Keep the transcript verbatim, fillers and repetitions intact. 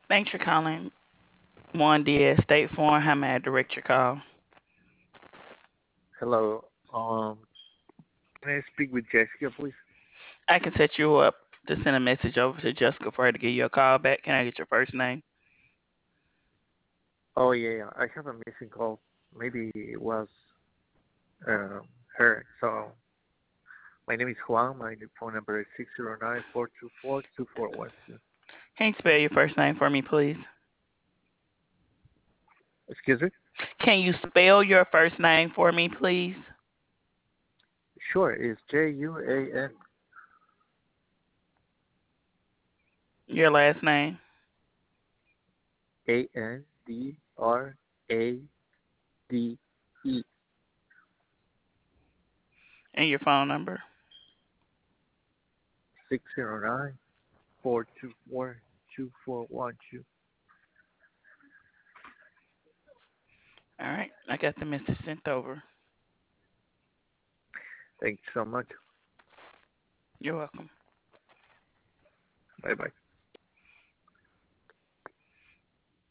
Thanks for calling Juan Diaz State Farm. How may I direct your call? Hello. Um, can I speak with Jessica, please? I can set you up to send a message over to Jessica for her to give you a call back. Can I get your first name? Oh yeah, yeah. I have a missing call. Maybe it was uh, her. So my name is Juan. My phone number is six zero nine four two four two four one two. Can you spell your first name for me, please? Excuse me. Can you spell your first name for me, please? Sure. It's J U A N Your last name A N D R A D E and your phone number. six zero nine four two four two four one two. All right, I got the message sent over. Thank you so much. You're welcome. Bye bye.